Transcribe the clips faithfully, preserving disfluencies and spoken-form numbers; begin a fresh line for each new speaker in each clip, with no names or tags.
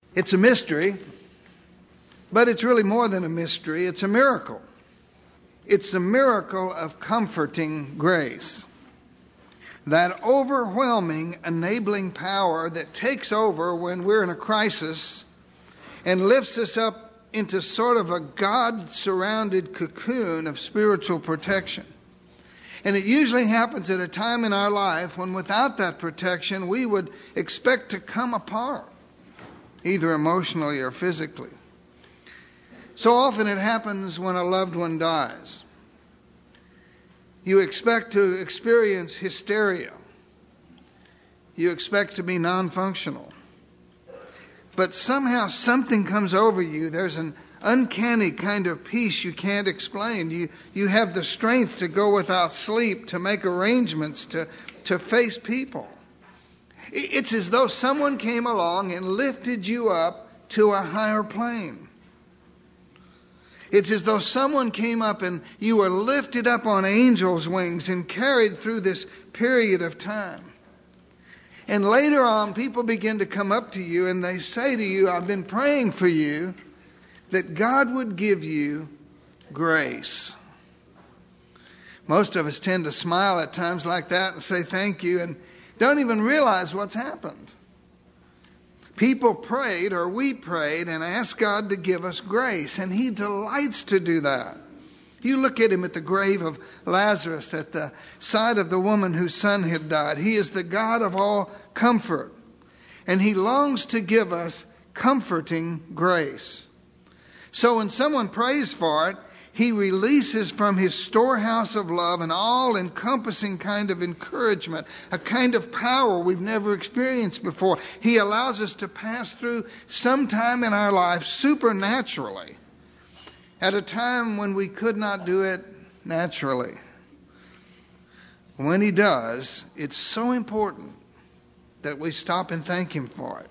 It's a mystery, but it's really more than a mystery. It's a miracle. It's the miracle of comforting grace. That overwhelming, enabling power that takes over when we're in a crisis and lifts us up into sort of a God-surrounded cocoon of spiritual protection. And it usually happens at a time in our life when without that protection we would expect to come apart, either emotionally or physically. So often it happens when a loved one dies. You expect to experience hysteria. You expect to be non-functional. But somehow something comes over you. There's an uncanny kind of peace you can't explain. You, you have the strength to go without sleep, to make arrangements, to, to face people. It's as though someone came along and lifted you up to a higher plane. It's as though someone came up and you were lifted up on angels' wings and carried through this period of time. And later on, people begin to come up to you and they say to you, I've been praying for you that God would give you grace. Most of us tend to smile at times like that and say thank you and don't even realize what's happened. People prayed, or we prayed, and asked God to give us grace, and He delights to do that. You look at Him at the grave of Lazarus, at the side of the woman whose son had died. He is the God of all comfort, and He longs to give us comforting grace. So when someone prays for it, He releases from His storehouse of love an all-encompassing kind of encouragement, a kind of power we've never experienced before. He allows us to pass through some time in our life supernaturally, at a time when we could not do it naturally. When He does, it's so important that we stop and thank Him for it.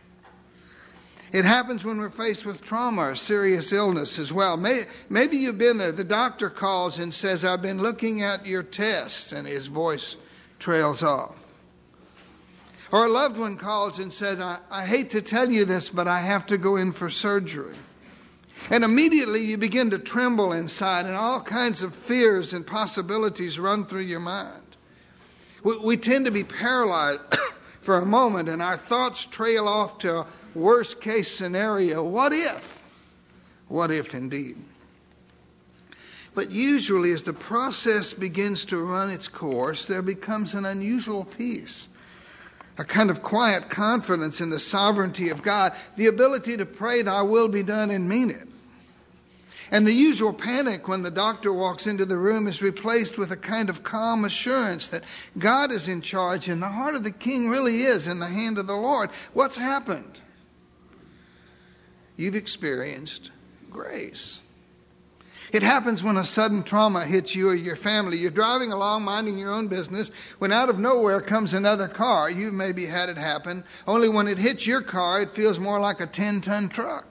It happens when we're faced with trauma or serious illness as well. May, maybe you've been there. The doctor calls and says, I've been looking at your tests, and his voice trails off. Or a loved one calls and says, I, I hate to tell you this, but I have to go in for surgery. And immediately you begin to tremble inside, and all kinds of fears and possibilities run through your mind. We, we tend to be paralyzed for a moment, and our thoughts trail off to a worst case scenario. What if? What if indeed? But usually as the process begins to run its course, there becomes an unusual peace, a kind of quiet confidence in the sovereignty of God, the ability to pray, thy will be done, and mean it. And the usual panic when the doctor walks into the room is replaced with a kind of calm assurance that God is in charge and the heart of the king really is in the hand of the Lord. What's happened? You've experienced grace. It happens when a sudden trauma hits you or your family. You're driving along, minding your own business, when out of nowhere comes another car. You've maybe had it happen, only when it hits your car, it feels more like a ten-ton truck.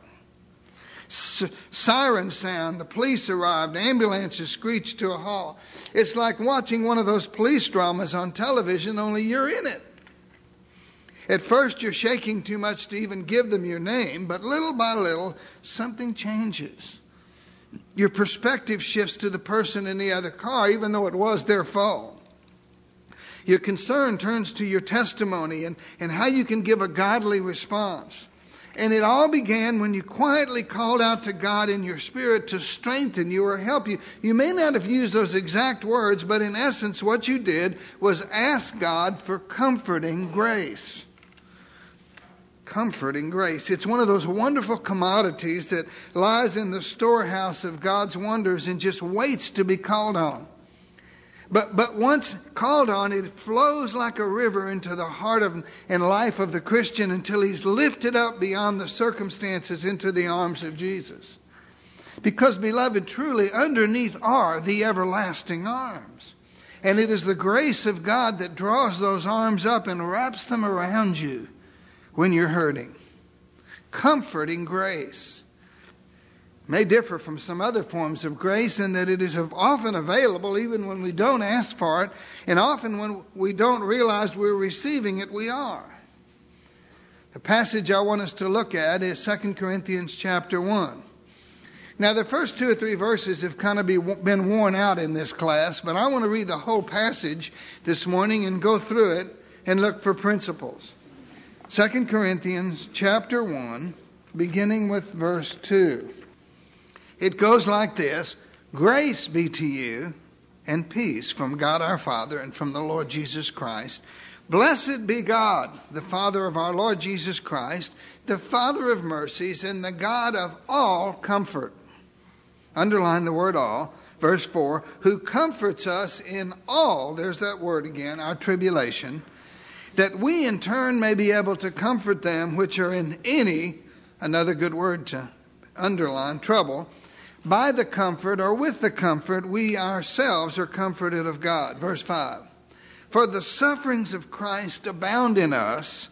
Sirens sound, the police arrived, ambulances screech to a halt. It's like watching one of those police dramas on television, only you're in it. At first you're shaking too much to even give them your name, but little by little something changes. Your perspective shifts to the person in the other car, even though it was their fault. Your concern turns to your testimony and, and how you can give a godly response. And it all began when you quietly called out to God in your spirit to strengthen you or help you. You may not have used those exact words, but in essence what you did was ask God for comforting grace. Comforting grace. It's one of those wonderful commodities that lies in the storehouse of God's wonders and just waits to be called on. But but once called on, it flows like a river into the heart of and life of the Christian until he's lifted up beyond the circumstances into the arms of Jesus. Because, beloved, truly underneath are the everlasting arms. And it is the grace of God that draws those arms up and wraps them around you when you're hurting. Comforting grace may differ from some other forms of grace in that it is often available even when we don't ask for it, and often when we don't realize we're receiving it, we are. The passage I want us to look at is Second Corinthians chapter one. Now, the first two or three verses have kind of be, been worn out in this class, but I want to read the whole passage this morning and go through it and look for principles. Second Corinthians chapter one, beginning with verse two. It goes like this: Grace be to you and peace from God our Father and from the Lord Jesus Christ. Blessed be God, the Father of our Lord Jesus Christ, the Father of mercies and the God of all comfort. Underline the word all. Verse four, who comforts us in all, there's that word again, our tribulation, that we in turn may be able to comfort them which are in any, another good word to underline, trouble, by the comfort or with the comfort we ourselves are comforted of God. Verse five. For the sufferings of Christ abound in us,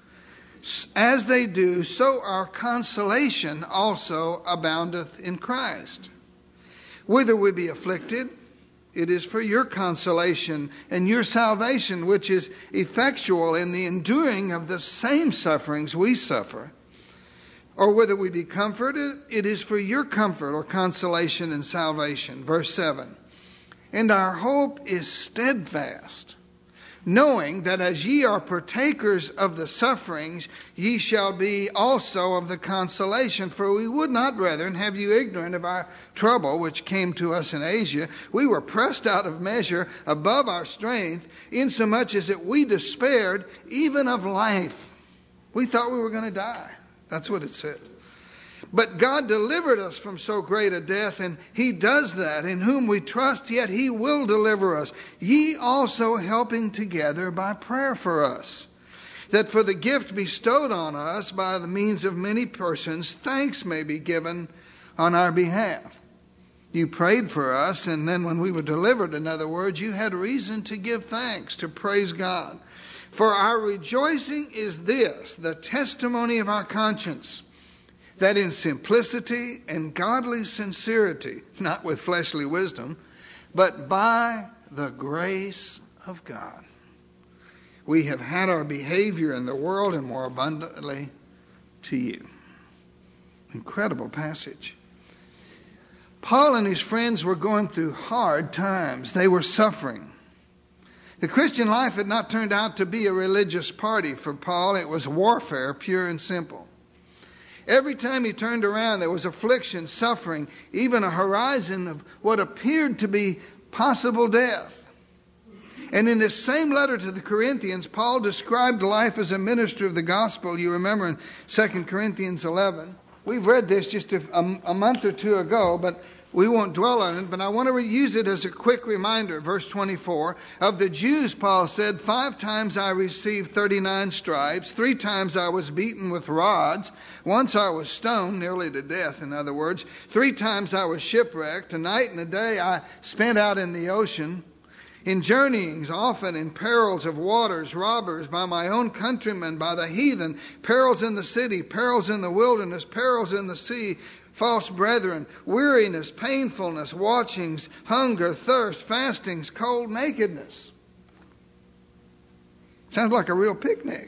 as they do, so our consolation also aboundeth in Christ. Whether we be afflicted, it is for your consolation and your salvation, which is effectual in the enduring of the same sufferings we suffer. Or whether we be comforted, it is for your comfort or consolation and salvation. Verse seven. And our hope is steadfast, knowing that as ye are partakers of the sufferings, ye shall be also of the consolation. For we would not, brethren, have you ignorant of our trouble which came to us in Asia. We were pressed out of measure above our strength, insomuch as that we despaired even of life. We thought we were going to die. That's what it says. But God delivered us from so great a death, and he does that, in whom we trust, yet he will deliver us. Ye also helping together by prayer for us, that for the gift bestowed on us by the means of many persons, thanks may be given on our behalf. You prayed for us, and then when we were delivered, in other words, you had reason to give thanks, to praise God. For our rejoicing is this, the testimony of our conscience, that in simplicity and godly sincerity, not with fleshly wisdom, but by the grace of God, we have had our behavior in the world and more abundantly to you. Incredible passage. Paul and his friends were going through hard times. They were suffering. The Christian life had not turned out to be a religious party for Paul. It was warfare, pure and simple. Every time he turned around, there was affliction, suffering, even a horizon of what appeared to be possible death. And in this same letter to the Corinthians, Paul described life as a minister of the gospel. You remember in Second Corinthians eleven. We've read this just a, a, a month or two ago, but we won't dwell on it. But I want to use it as a quick reminder. Verse twenty-four. Of the Jews, Paul said, five times I received thirty-nine stripes. Three times I was beaten with rods. Once I was stoned nearly to death, in other words. Three times I was shipwrecked. A night and a day I spent out in the ocean. In journeyings, often in perils of waters, robbers, by my own countrymen, by the heathen, perils in the city, perils in the wilderness, perils in the sea, false brethren, weariness, painfulness, watchings, hunger, thirst, fastings, cold, nakedness. Sounds like a real picnic.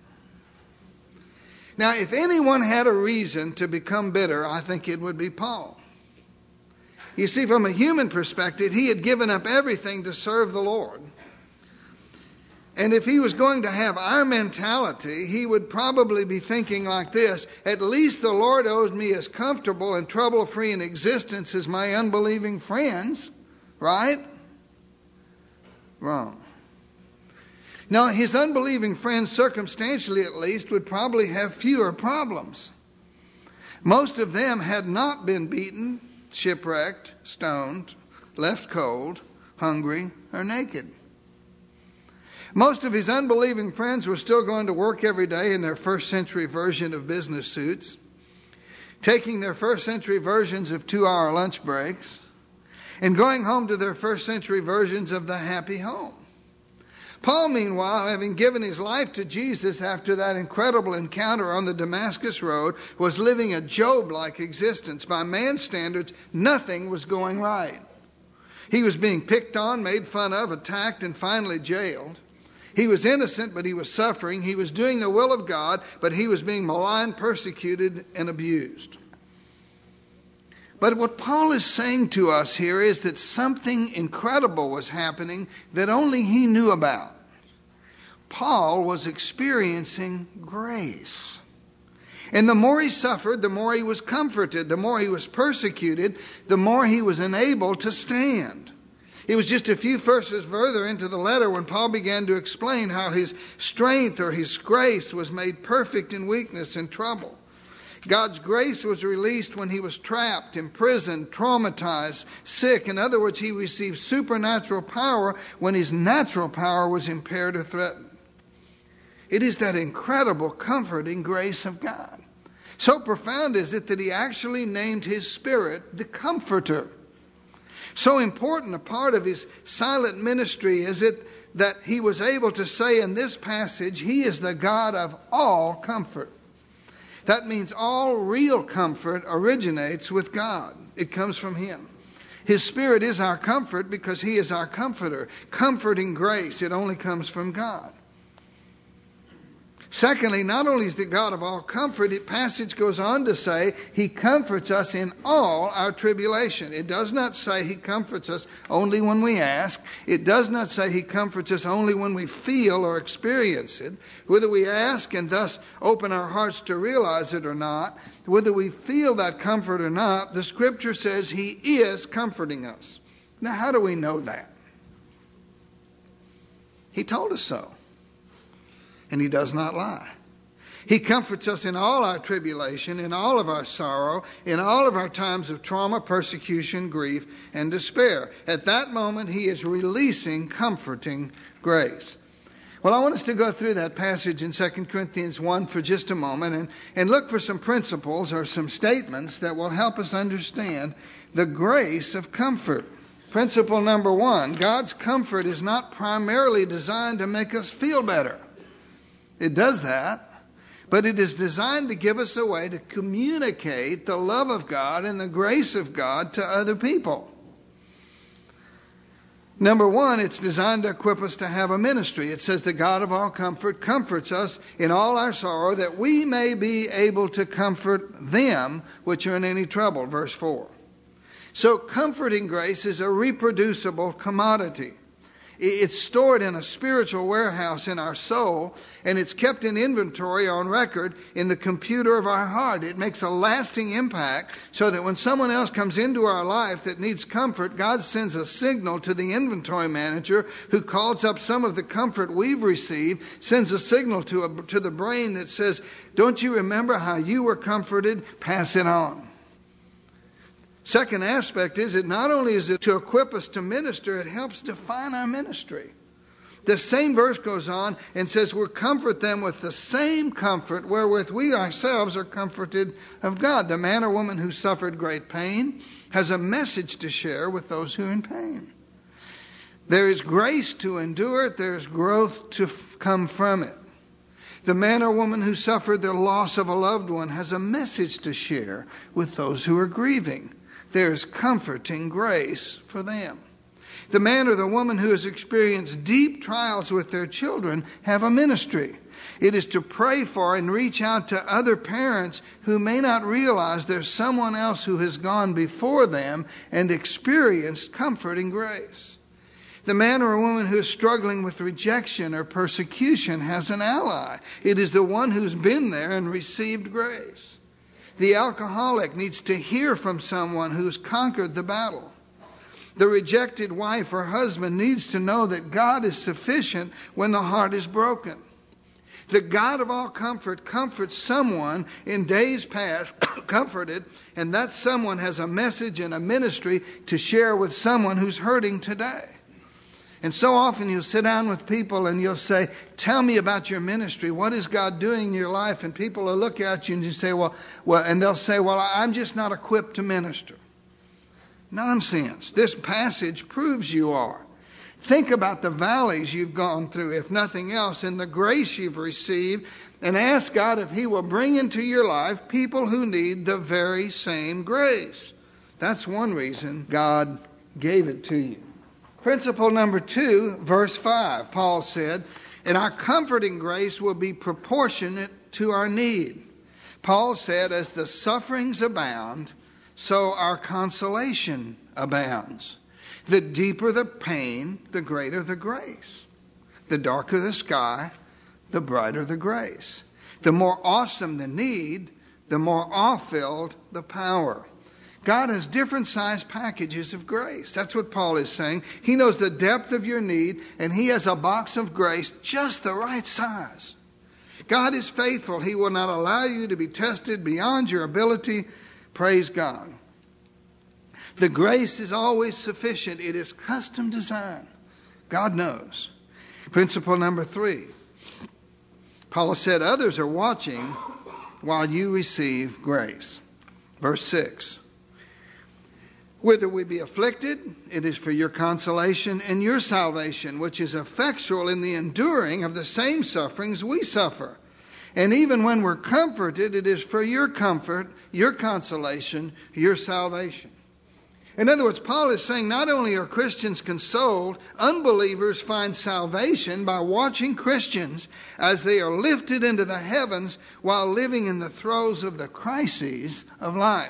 Now, if anyone had a reason to become bitter, I think it would be Paul. You see, from a human perspective, he had given up everything to serve the Lord. And if he was going to have our mentality, he would probably be thinking like this: at least the Lord owes me as comfortable and trouble-free an existence as my unbelieving friends, right? Wrong. Now, his unbelieving friends, circumstantially at least, would probably have fewer problems. Most of them had not been beaten, shipwrecked, stoned, left cold, hungry, or naked. Most of his unbelieving friends were still going to work every day in their first century version of business suits, taking their first century versions of two-hour lunch breaks, and going home to their first century versions of the happy home. Paul, meanwhile, having given his life to Jesus after that incredible encounter on the Damascus Road, was living a Job-like existence. By man's standards, nothing was going right. He was being picked on, made fun of, attacked, and finally jailed. He was innocent, but he was suffering. He was doing the will of God, but he was being maligned, persecuted, and abused. But what Paul is saying to us here is that something incredible was happening that only he knew about. Paul was experiencing grace. And the more he suffered, the more he was comforted. The more he was persecuted, the more he was enabled to stand. It was just a few verses further into the letter when Paul began to explain how his strength or his grace was made perfect in weakness and trouble. God's grace was released when he was trapped, imprisoned, traumatized, sick. In other words, he received supernatural power when his natural power was impaired or threatened. It is that incredible, comforting grace of God. So profound is it that he actually named his Spirit the Comforter. So important a part of his silent ministry is it that he was able to say in this passage, he is the God of all comfort. That means all real comfort originates with God. It comes from him. His Spirit is our comfort because he is our comforter. Comforting grace, it only comes from God. Secondly, not only is the God of all comfort, the passage goes on to say he comforts us in all our tribulation. It does not say he comforts us only when we ask. It does not say he comforts us only when we feel or experience it. Whether we ask and thus open our hearts to realize it or not, whether we feel that comfort or not, the Scripture says he is comforting us. Now, how do we know that? He told us so. And he does not lie. He comforts us in all our tribulation, in all of our sorrow, in all of our times of trauma, persecution, grief, and despair. At that moment, he is releasing comforting grace. Well, I want us to go through that passage in Second Corinthians one for just a moment and, and look for some principles or some statements that will help us understand the grace of comfort. Principle number one, God's comfort is not primarily designed to make us feel better. It does that, but it is designed to give us a way to communicate the love of God and the grace of God to other people. Number one, it's designed to equip us to have a ministry. It says the God of all comfort comforts us in all our sorrow that we may be able to comfort them which are in any trouble. Verse four. So comforting grace is a reproducible commodity. It's stored in a spiritual warehouse in our soul, and it's kept in inventory on record in the computer of our heart. It makes a lasting impact so that when someone else comes into our life that needs comfort, God sends a signal to the inventory manager who calls up some of the comfort we've received, sends a signal to, a, to the brain that says, don't you remember how you were comforted? Pass it on. Second aspect is it not only is it to equip us to minister, it helps define our ministry. The same verse goes on and says we'll comfort them with the same comfort wherewith we ourselves are comforted of God. The man or woman who suffered great pain has a message to share with those who are in pain. There is grace to endure it. There is growth to f- come from it. The man or woman who suffered the loss of a loved one has a message to share with those who are grieving. There's comforting grace for them. The man or the woman who has experienced deep trials with their children have a ministry. It is to pray for and reach out to other parents who may not realize there's someone else who has gone before them and experienced comforting grace. The man or woman who is struggling with rejection or persecution has an ally. It is the one who's been there and received grace. The alcoholic needs to hear from someone who's conquered the battle. The rejected wife or husband needs to know that God is sufficient when the heart is broken. The God of all comfort comforts someone in days past, comforted, and that someone has a message and a ministry to share with someone who's hurting today. And so often you'll sit down with people and you'll say, tell me about your ministry. What is God doing in your life? And people will look at you and you say, well, well, and they'll say, well, I'm just not equipped to minister. Nonsense. This passage proves you are. Think about the valleys you've gone through, if nothing else, and the grace you've received, and ask God if he will bring into your life people who need the very same grace. That's one reason God gave it to you. Principle number two, verse five, Paul said, And our comforting grace will be proportionate to our need. Paul said, as the sufferings abound, so our consolation abounds. The deeper the pain, the greater the grace. The darker the sky, the brighter the grace. The more awesome the need, the more awe-filled the power. God has different size packages of grace. That's what Paul is saying. He knows the depth of your need, and he has a box of grace just the right size. God is faithful. He will not allow you to be tested beyond your ability. Praise God. The grace is always sufficient. It is custom designed. God knows. Principle number three. Paul said, others are watching while you receive grace. Verse six. Whether we be afflicted, it is for your consolation and your salvation, which is effectual in the enduring of the same sufferings we suffer. And even when we're comforted, it is for your comfort, your consolation, your salvation. In other words, Paul is saying not only are Christians consoled, unbelievers find salvation by watching Christians as they are lifted into the heavens while living in the throes of the crises of life.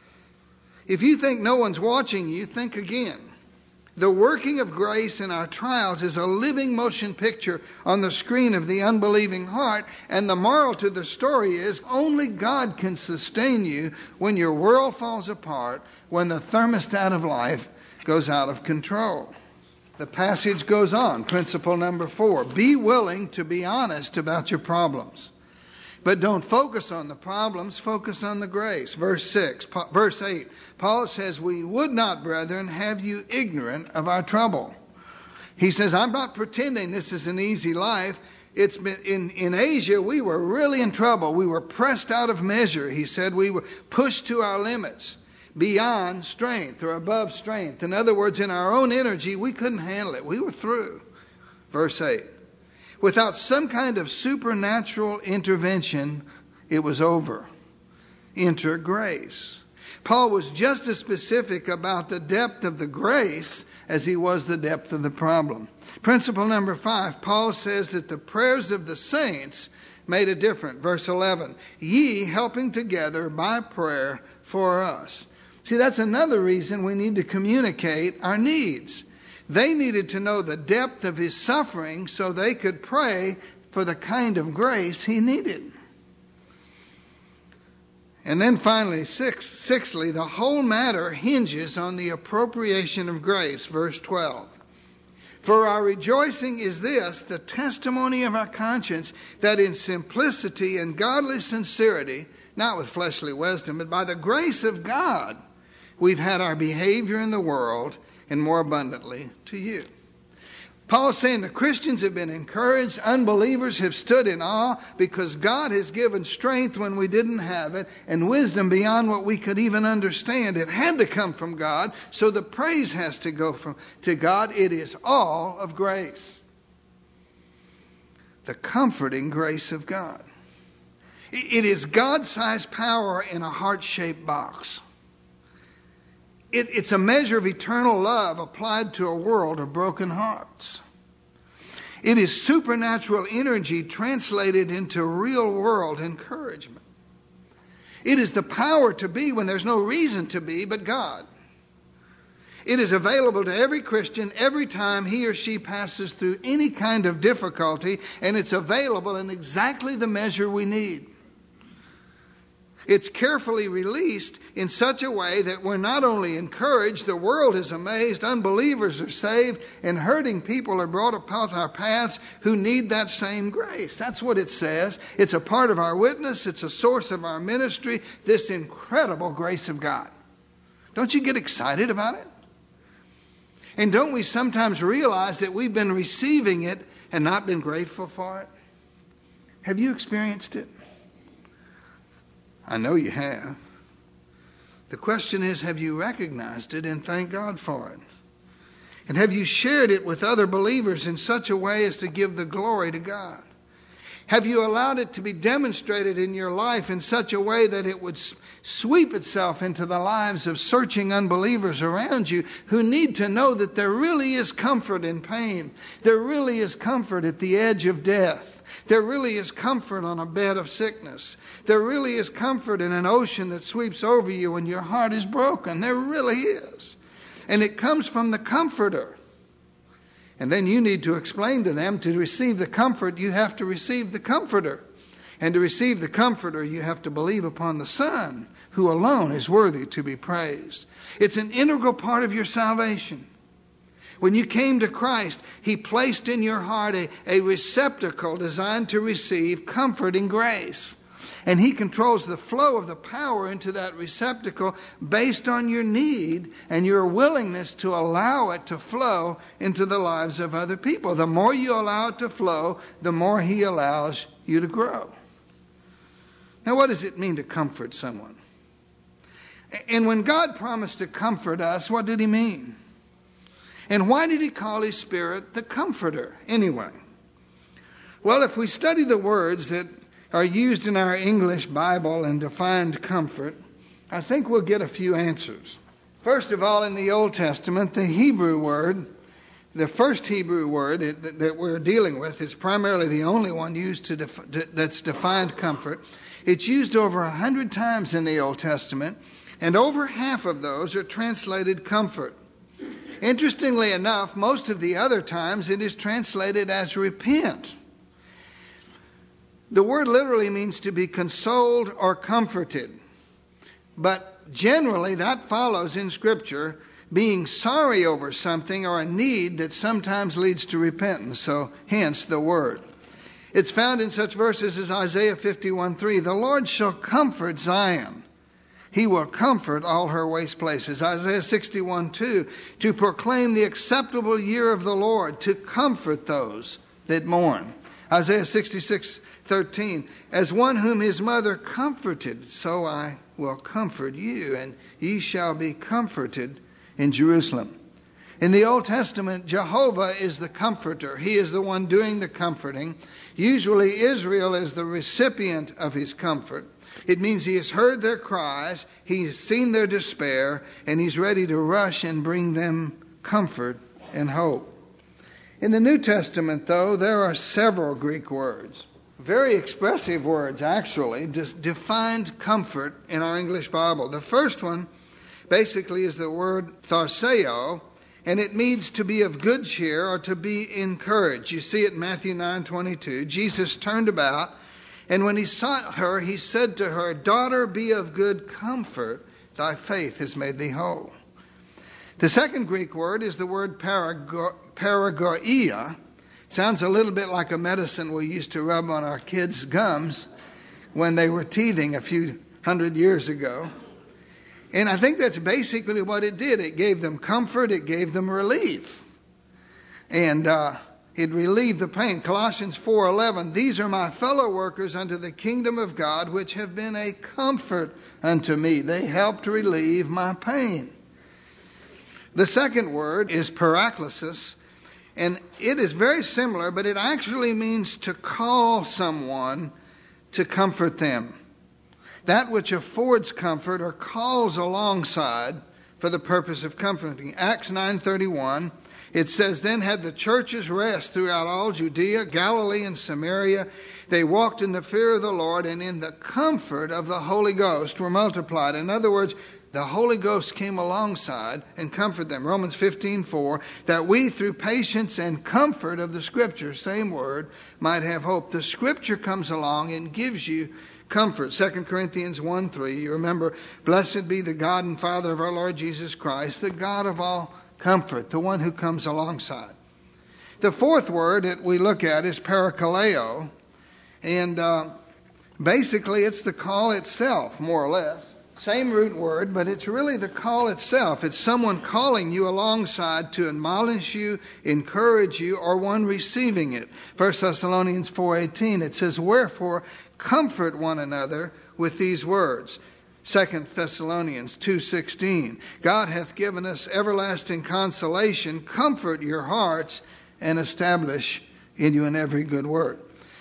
If you think no one's watching you, think again. The working of grace in our trials is a living motion picture on the screen of the unbelieving heart, and the moral to the story is only God can sustain you when your world falls apart, when the thermostat of life goes out of control. The passage goes on, principle number four. Be willing to be honest about your problems. But don't focus on the problems, focus on the grace. Verse six, verse eight, Paul says, we would not, brethren, have you ignorant of our trouble. He says, I'm not pretending this is an easy life. It's been in, in Asia, we were really in trouble. We were pressed out of measure. He said we were pushed to our limits, beyond strength or above strength. In other words, in our own energy, we couldn't handle it. We were through. Verse eight. Without some kind of supernatural intervention, it was over. Enter grace. Paul was just as specific about the depth of the grace as he was the depth of the problem. Principle number five, Paul says that the prayers of the saints made a difference. Verse eleven, ye helping together by prayer for us. See, that's another reason we need to communicate our needs. They needed to know the depth of his suffering so they could pray for the kind of grace he needed. And then finally, six, sixthly, the whole matter hinges on the appropriation of grace. Verse twelve. For our rejoicing is this, the testimony of our conscience, that in simplicity and godly sincerity, not with fleshly wisdom, but by the grace of God, we've had our behavior in the world, and more abundantly to you. Paul is saying the Christians have been encouraged. Unbelievers have stood in awe because God has given strength when we didn't have it and wisdom beyond what we could even understand. It had to come from God, so the praise has to go from to God. It is all of grace. The comforting grace of God. It is God-sized power in a heart-shaped box. It, it's a measure of eternal love applied to a world of broken hearts. It is supernatural energy translated into real-world encouragement. It is the power to be when there's no reason to be but God. It is available to every Christian every time he or she passes through any kind of difficulty, and it's available in exactly the measure we need. It's carefully released in such a way that we're not only encouraged, the world is amazed, unbelievers are saved, and hurting people are brought upon our paths who need that same grace. That's what it says. It's a part of our witness. It's a source of our ministry, this incredible grace of God. Don't you get excited about it? And don't we sometimes realize that we've been receiving it and not been grateful for it? Have you experienced it? I know you have. The question is, have you recognized it and thanked God for it? And have you shared it with other believers in such a way as to give the glory to God? Have you allowed it to be demonstrated in your life in such a way that it would sweep itself into the lives of searching unbelievers around you who need to know that there really is comfort in pain? There really is comfort at the edge of death. There really is comfort on a bed of sickness. There really is comfort in an ocean that sweeps over you when your heart is broken. There really is. And it comes from the Comforter. And then you need to explain to them, to receive the comfort, you have to receive the Comforter. And to receive the Comforter, you have to believe upon the Son, who alone is worthy to be praised. It's an integral part of your salvation. When you came to Christ, He placed in your heart a, a receptacle designed to receive comforting grace. And He controls the flow of the power into that receptacle based on your need and your willingness to allow it to flow into the lives of other people. The more you allow it to flow, the more He allows you to grow. Now, what does it mean to comfort someone? And when God promised to comfort us, what did He mean? And why did He call His Spirit the Comforter anyway? Well, if we study the words that are used in our English Bible and defined comfort, I think we'll get a few answers. First of all, in the Old Testament, the Hebrew word, the first Hebrew word that we're dealing with is primarily the only one used to def- that's defined comfort. It's used over a hundred times in the Old Testament, and over half of those are translated comfort. Interestingly enough, most of the other times it is translated as repent. The word literally means to be consoled or comforted. But generally that follows in Scripture being sorry over something or a need that sometimes leads to repentance. So hence the word. It's found in such verses as Isaiah fifty-one three. The Lord shall comfort Zion. He will comfort all her waste places. Isaiah sixty-one two. To proclaim the acceptable year of the Lord. To comfort those that mourn. Isaiah sixty-six thirteen, as one whom his mother comforted, so I will comfort you, and ye shall be comforted in Jerusalem. In the Old Testament, Jehovah is the comforter. He is the one doing the comforting. Usually Israel is the recipient of His comfort. It means He has heard their cries, He has seen their despair, and He's ready to rush and bring them comfort and hope. In the New Testament, though, there are several Greek words. Very expressive words, actually, just defined comfort in our English Bible. The first one basically is the word tharseo, and it means to be of good cheer or to be encouraged. You see it in Matthew nine twenty-two. Jesus turned about, and when He saw her, He said to her, Daughter, be of good comfort, thy faith has made thee whole. The second Greek word is the word parago- paragoia. Sounds a little bit like a medicine we used to rub on our kids' gums when they were teething a few hundred years ago. And I think that's basically what it did. It gave them comfort. It gave them relief. And uh, it relieved the pain. Colossians four eleven, these are my fellow workers unto the kingdom of God, which have been a comfort unto me. They helped relieve my pain. The second word is paraklesis. And it is very similar, but it actually means to call someone to comfort them. That which affords comfort or calls alongside for the purpose of comforting. Acts nine thirty-one, it says, Then had the churches rest throughout all Judea, Galilee, and Samaria. They walked in the fear of the Lord, and in the comfort of the Holy Ghost were multiplied. In other words, the Holy Ghost came alongside and comforted them. Romans fifteen four, that we through patience and comfort of the Scripture, same word, might have hope. The Scripture comes along and gives you comfort. Second Corinthians one three, you remember, blessed be the God and Father of our Lord Jesus Christ, the God of all comfort, the one who comes alongside. The fourth word that we look at is parakaleo, and uh, basically it's the call itself, more or less. Same root word, but it's really the call itself. It's someone calling you alongside to admonish you, encourage you, or one receiving it. First Thessalonians four eighteen, it says, Wherefore comfort one another with these words. Second Thessalonians two sixteen, God hath given us everlasting consolation. Comfort your hearts and establish in you in every good word.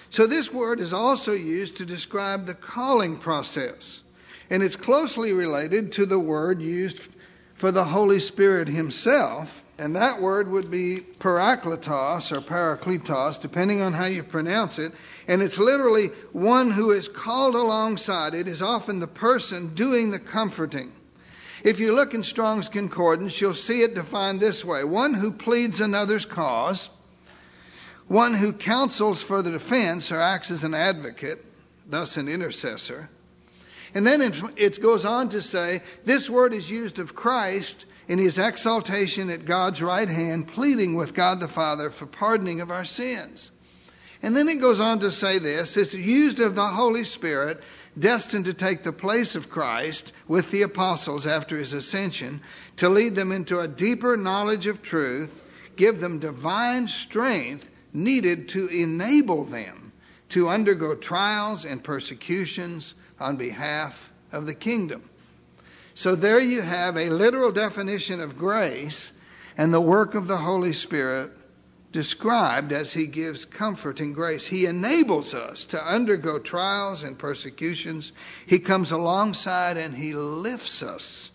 So this word is also used to describe the calling process. And it's closely related to the word used for the Holy Spirit himself. And that word would be parakletos or parakletos, depending on how you pronounce it. And it's literally one who is called alongside. It is often the person doing the comforting. If you look in Strong's Concordance, you'll see it defined this way: one who pleads another's cause, one who counsels for the defense or acts as an advocate, thus an intercessor. And then it goes on to say, this word is used of Christ in his exaltation at God's right hand, pleading with God the Father for pardoning of our sins. And then it goes on to say this: it's used of the Holy Spirit, destined to take the place of Christ with the apostles after his ascension, to lead them into a deeper knowledge of truth, give them divine strength needed to enable them to undergo trials and persecutions on behalf of the kingdom. So there you have a literal definition of grace and the work of the Holy Spirit described as he gives comfort and grace. He enables us to undergo trials and persecutions. He comes alongside and he lifts us,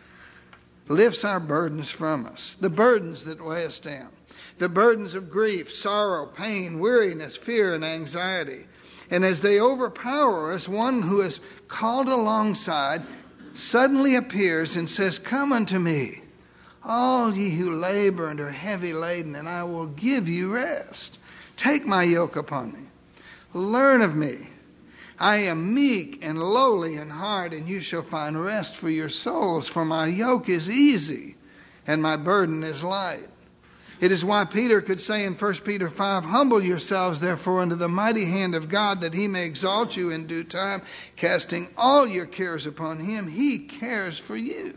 lifts our burdens from us, the burdens that weigh us down, the burdens of grief, sorrow, pain, weariness, fear, and anxiety. And as they overpower us, one who is called alongside suddenly appears and says, "Come unto me, all ye who labor and are heavy laden, and I will give you rest. Take my yoke upon me. Learn of me. I am meek and lowly in heart, and you shall find rest for your souls. For my yoke is easy, and my burden is light." It is why Peter could say in First Peter five, "Humble yourselves, therefore, under the mighty hand of God, that he may exalt you in due time, casting all your cares upon him. He cares for you."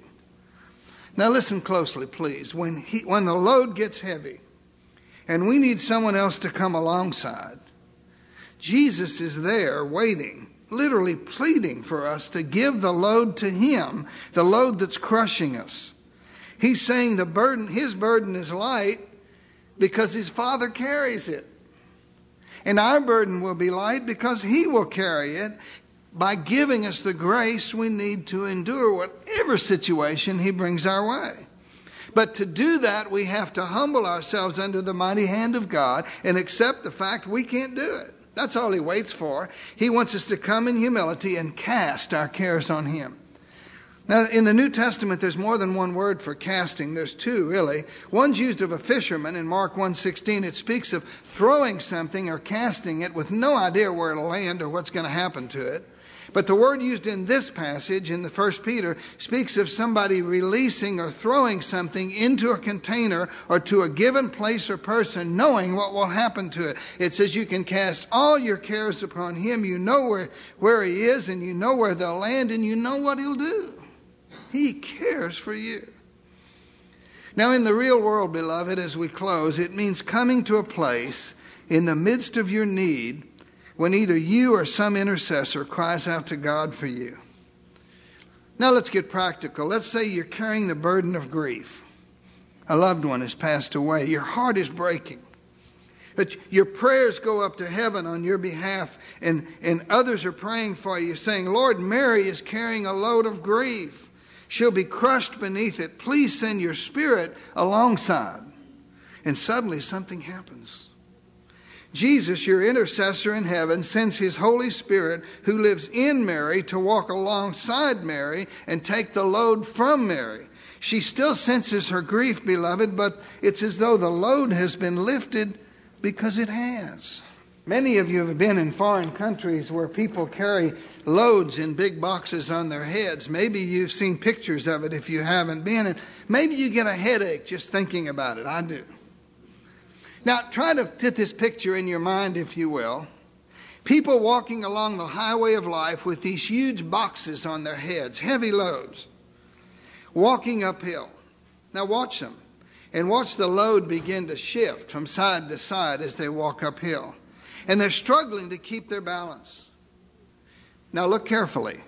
Now listen closely, please. When, he, when the load gets heavy and we need someone else to come alongside, Jesus is there waiting, literally pleading for us to give the load to him, the load that's crushing us. He's saying the burden, his burden is light because his Father carries it. And our burden will be light because he will carry it by giving us the grace we need to endure whatever situation he brings our way. But to do that, we have to humble ourselves under the mighty hand of God and accept the fact we can't do it. That's all he waits for. He wants us to come in humility and cast our cares on him. Now, in the New Testament, there's more than one word for casting. There's two, really. One's used of a fisherman. In Mark one sixteen, it speaks of throwing something or casting it with no idea where it'll land or what's going to happen to it. But the word used in this passage, in the First Peter, speaks of somebody releasing or throwing something into a container or to a given place or person, knowing what will happen to it. It says you can cast all your cares upon him. You know where, where he is, and you know where they'll land, and you know what he'll do. He cares for you. Now, in the real world, beloved, as we close, it means coming to a place in the midst of your need when either you or some intercessor cries out to God for you. Now, let's get practical. Let's say you're carrying the burden of grief. A loved one has passed away. Your heart is breaking. But your prayers go up to heaven on your behalf, and, and others are praying for you, saying, "Lord, Mary is carrying a load of grief. She'll be crushed beneath it. Please send your Spirit alongside." And suddenly something happens. Jesus, your intercessor in heaven, sends his Holy Spirit, who lives in Mary, to walk alongside Mary and take the load from Mary. She still senses her grief, beloved, but it's as though the load has been lifted because it has. Many of you have been in foreign countries where people carry loads in big boxes on their heads. Maybe you've seen pictures of it if you haven't been. And maybe you get a headache just thinking about it. I do. Now, try to put this picture in your mind, if you will. People walking along the highway of life with these huge boxes on their heads, heavy loads, walking uphill. Now watch them. And watch the load begin to shift from side to side as they walk uphill. And they're struggling to keep their balance. Now look carefully.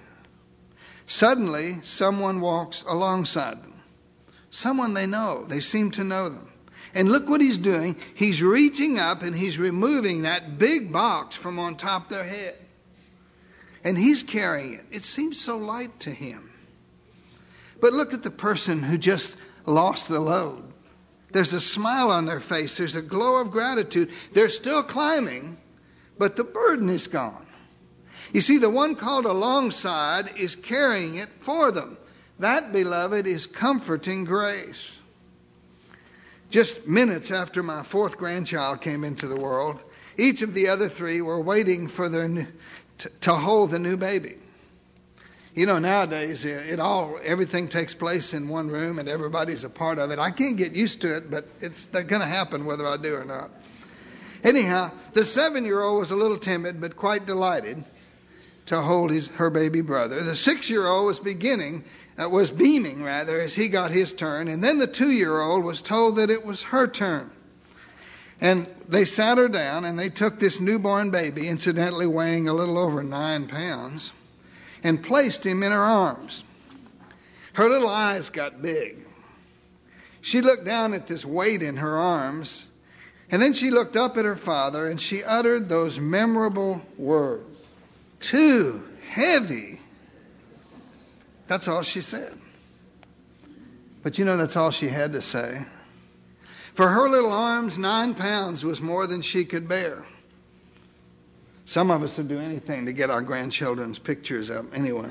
Suddenly, someone walks alongside them. Someone they know. They seem to know them. And look what he's doing. He's reaching up and he's removing that big box from on top of their head. And he's carrying it. It seems so light to him. But look at the person who just lost the load. There's a smile on their face. There's a glow of gratitude. They're still climbing, but the burden is gone. You see, the one called alongside is carrying it for them. That, beloved, is comforting grace. Just minutes after my fourth grandchild came into the world, each of the other three were waiting for their new, to, to hold the new baby. You know, nowadays, it all everything takes place in one room and everybody's a part of it. I can't get used to it, but it's going to happen whether I do or not. Anyhow, the seven-year-old was a little timid, but quite delighted to hold his her baby brother. The six-year-old was beginning, uh, was beaming rather, as he got his turn, and then the two-year-old was told that it was her turn. And they sat her down, and they took this newborn baby, incidentally weighing a little over nine pounds, and placed him in her arms. Her little eyes got big. She looked down at this weight in her arms, and then she looked up at her father, and she uttered those memorable words. Too heavy. That's all she said. But you know, that's all she had to say. For her little arms, nine pounds was more than she could bear. Some of us would do anything to get our grandchildren's pictures up. Anyway.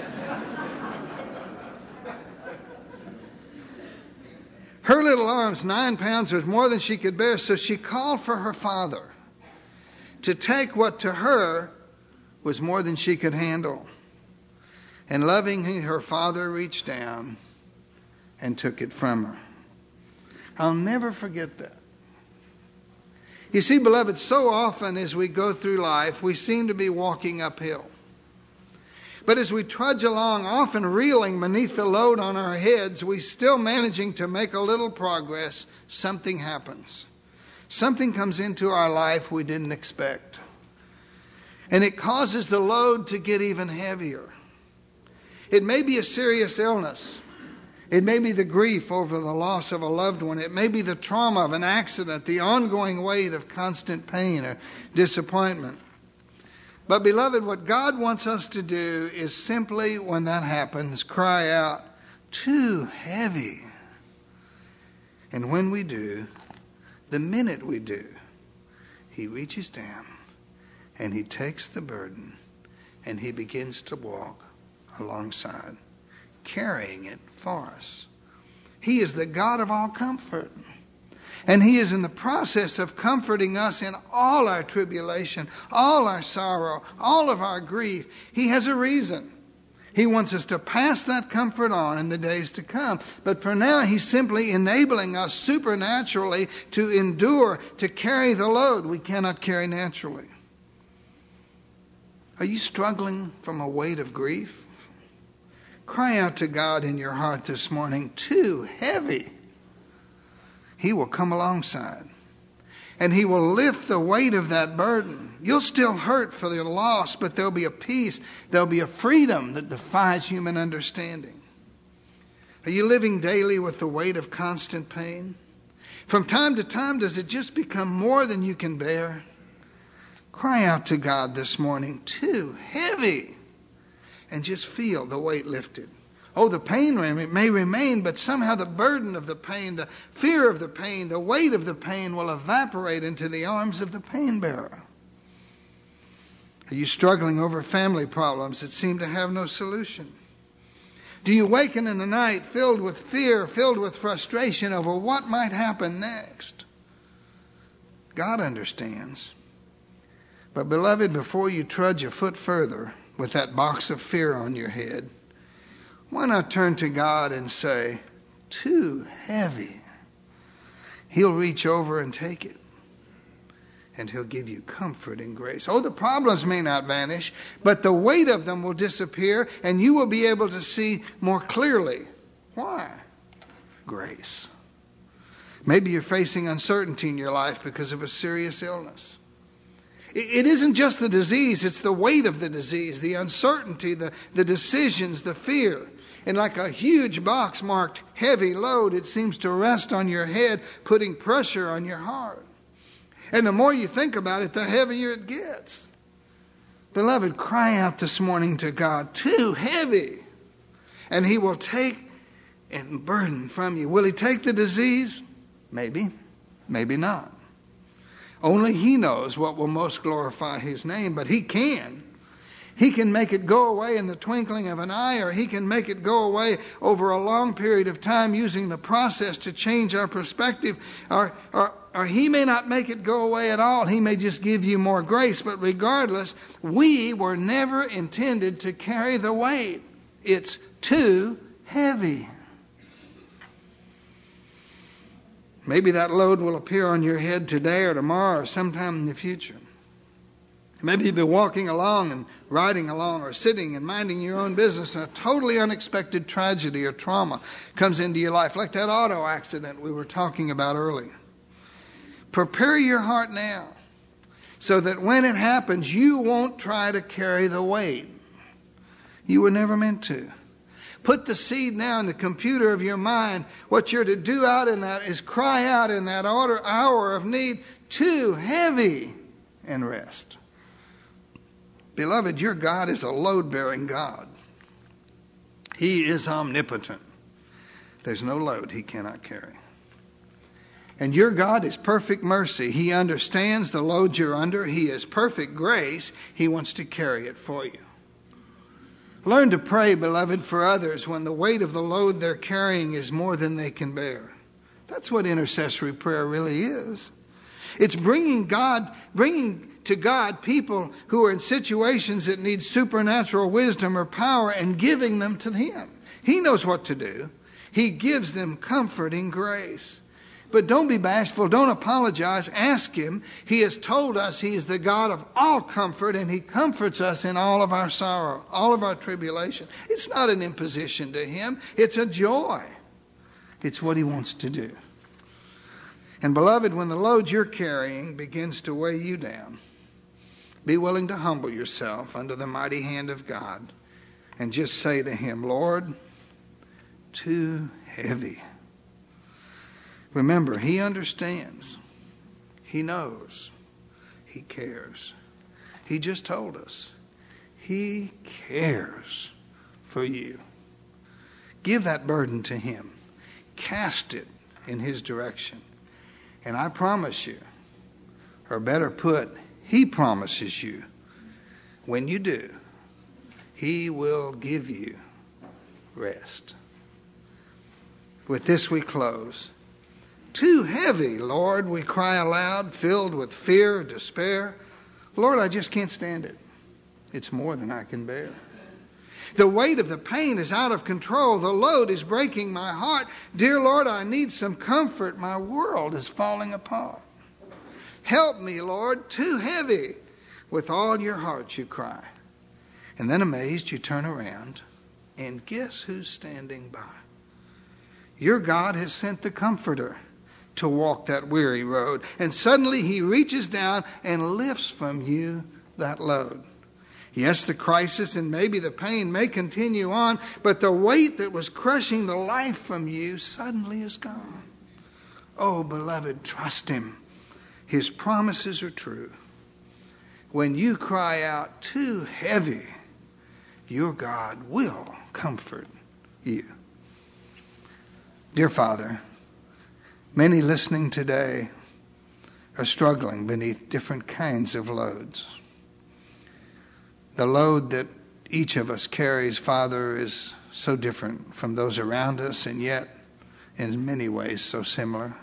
Her little arms, nine pounds, was more than she could bear, so she called for her father to take what to her was more than she could handle. And lovingly, her father reached down and took it from her. I'll never forget that. You see, beloved, so often as we go through life, we seem to be walking uphill. But as we trudge along, often reeling beneath the load on our heads, we still managing to make a little progress, something happens. Something comes into our life we didn't expect. And it causes the load to get even heavier. It may be a serious illness. It may be the grief over the loss of a loved one. It may be the trauma of an accident, the ongoing weight of constant pain or disappointment. But beloved, what God wants us to do is simply, when that happens, cry out, too heavy. And when we do, the minute we do, he reaches down and he takes the burden and he begins to walk alongside, carrying it for us. He is the God of all comfort. And he is in the process of comforting us in all our tribulation, all our sorrow, all of our grief. He has a reason. He wants us to pass that comfort on in the days to come. But for now, he's simply enabling us supernaturally to endure, to carry the load we cannot carry naturally. Are you struggling from a weight of grief? Cry out to God in your heart this morning, too heavy. He will come alongside. And he will lift the weight of that burden. You'll still hurt for your loss, but there'll be a peace. There'll be a freedom that defies human understanding. Are you living daily with the weight of constant pain? From time to time, does it just become more than you can bear? Cry out to God this morning, too heavy. And just feel the weight lifted. Oh, the pain may remain, but somehow the burden of the pain, the fear of the pain, the weight of the pain will evaporate into the arms of the pain bearer. Are you struggling over family problems that seem to have no solution? Do you waken in the night filled with fear, filled with frustration over what might happen next? God understands. But beloved, before you trudge a foot further with that box of fear on your head, why not turn to God and say, too heavy. He'll reach over and take it. And he'll give you comfort and grace. Oh, the problems may not vanish, but the weight of them will disappear, and you will be able to see more clearly. Why? Grace. Maybe you're facing uncertainty in your life because of a serious illness. It isn't just the disease, it's the weight of the disease, the uncertainty, the, the decisions, the fear. And like a huge box marked heavy load, it seems to rest on your head, putting pressure on your heart. And the more you think about it, the heavier it gets. Beloved, cry out this morning to God, too heavy. And He will take and burden from you. Will He take the disease? Maybe, maybe not. Only He knows what will most glorify His name, but He can. He can make it go away in the twinkling of an eye, or He can make it go away over a long period of time using the process to change our perspective. Or, or, or He may not make it go away at all. He may just give you more grace. But regardless, we were never intended to carry the weight. It's too heavy. Maybe that load will appear on your head today or tomorrow or sometime in the future. Maybe you'll be walking along and riding along or sitting and minding your own business, and a totally unexpected tragedy or trauma comes into your life, like that auto accident we were talking about earlier. Prepare your heart now so that when it happens, you won't try to carry the weight. You were never meant to. Put the seed now in the computer of your mind. What you're to do out in that is cry out in that order, hour of need, too heavy, and rest. Beloved, your God is a load-bearing God. He is omnipotent. There's no load He cannot carry. And your God is perfect mercy. He understands the load you're under. He is perfect grace. He wants to carry it for you. Learn to pray, beloved, for others when the weight of the load they're carrying is more than they can bear. That's what intercessory prayer really is. It's bringing God, bringing to God people who are in situations that need supernatural wisdom or power and giving them to Him. He knows what to do. He gives them comforting grace. But don't be bashful. Don't apologize. Ask Him. He has told us He is the God of all comfort, and He comforts us in all of our sorrow, all of our tribulation. It's not an imposition to Him. It's a joy. It's what He wants to do. And beloved, when the load you're carrying begins to weigh you down, be willing to humble yourself under the mighty hand of God and just say to Him, Lord, too heavy. Remember, He understands. He knows. He cares. He just told us. He cares for you. Give that burden to Him. Cast it in His direction. And I promise you, or better put, He promises you, when you do, He will give you rest. With this we close. Too heavy, Lord, we cry aloud, filled with fear, despair. Lord, I just can't stand it. It's more than I can bear. The weight of the pain is out of control. The load is breaking my heart. Dear Lord, I need some comfort. My world is falling apart. Help me, Lord, too heavy. With all your heart you cry. And then amazed you turn around, and guess who's standing by? Your God has sent the Comforter to walk that weary road. And suddenly He reaches down and lifts from you that load. Yes, the crisis and maybe the pain may continue on, but the weight that was crushing the life from you suddenly is gone. Oh, beloved, trust Him. His promises are true. When you cry out, too heavy, your God will comfort you. Dear Father, many listening today are struggling beneath different kinds of loads. The load that each of us carries, Father, is so different from those around us, and yet in many ways so similar.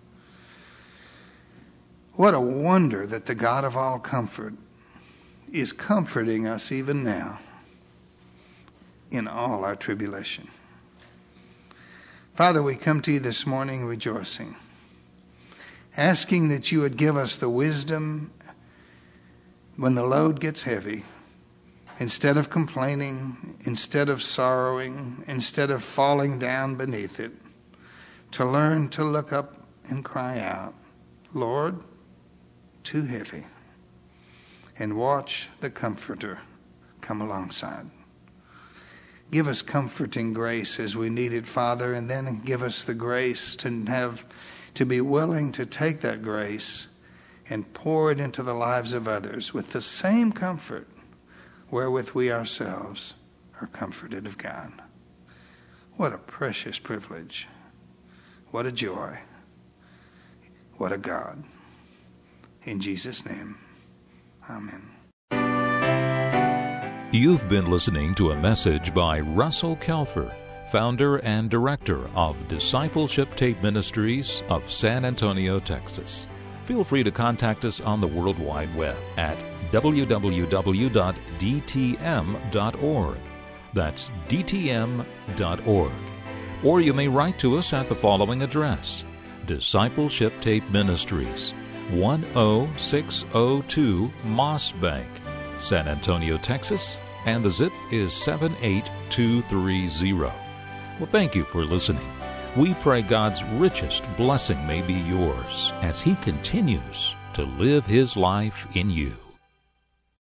What a wonder that the God of all comfort is comforting us even now in all our tribulation. Father, we come to you this morning rejoicing, asking that you would give us the wisdom when the load gets heavy, instead of complaining, instead of sorrowing, instead of falling down beneath it, to learn to look up and cry out, Lord, too heavy, and watch the Comforter come alongside. Give us comforting grace as we need it, Father, and then give us the grace to have, to be willing to take that grace and pour it into the lives of others with the same comfort wherewith we ourselves are comforted of God. What a precious privilege. What a joy. What a God. In Jesus' name, amen.
You've been listening to a message by Russell Kelfer, founder and director of Discipleship Tape Ministries of San Antonio, Texas. Feel free to contact us on the World Wide Web at w w w dot d t m dot org. That's d t m dot org. Or you may write to us at the following address: Discipleship Tape Ministries, one oh six oh two Moss Bank, San Antonio, Texas, and the zip is seven eight two three zero. Well, thank you for listening. We pray God's richest blessing may be yours as He continues to live His life in you.